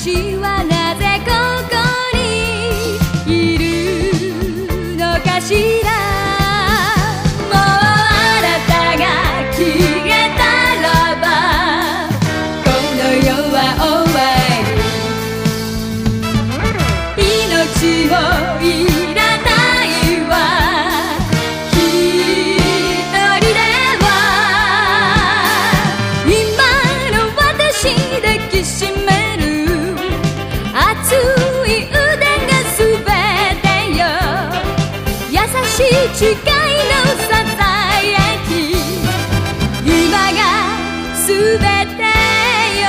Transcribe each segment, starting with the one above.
私はなぜここにいるのかしら。もうあなたが消えたらばこの世は終わり。命をいらないわ一人では。今の私抱きしめる熱い腕がすべてよ。優しい誓いのささやき今がすべてよ。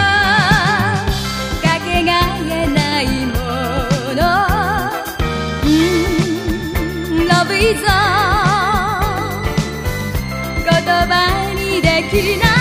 かけがえないもの Love is all 言葉にできない